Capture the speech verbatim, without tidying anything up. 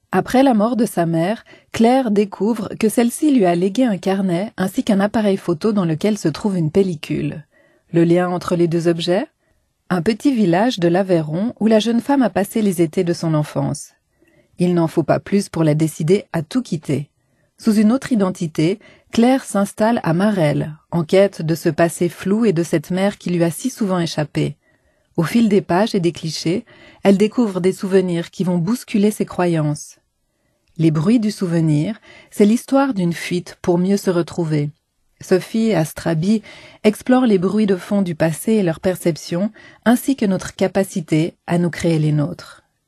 Après la mort de sa mère, Claire découvre que celle-ci lui a légué un carnet ainsi qu'un appareil photo dans lequel se trouve une pellicule. Le lien entre les deux objets? Un petit village de l'Aveyron où la jeune femme a passé les étés de son enfance. Il n'en faut pas plus pour la décider à tout quitter. Sous une autre identité, Claire s'installe à Marelles, en quête de ce passé flou et de cette mère qui lui a si souvent échappé. Au fil des pages et des clichés, elle découvre des souvenirs qui vont bousculer ses croyances. Les bruits du souvenir, c'est l'histoire d'une fuite pour mieux se retrouver. Sophie Astrabi explore les bruits de fond du passé et leur perception, ainsi que notre capacité à nous créer les nôtres.